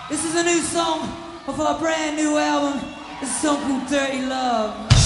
This is a new song of our brand new album. It's a song called Dirty Love.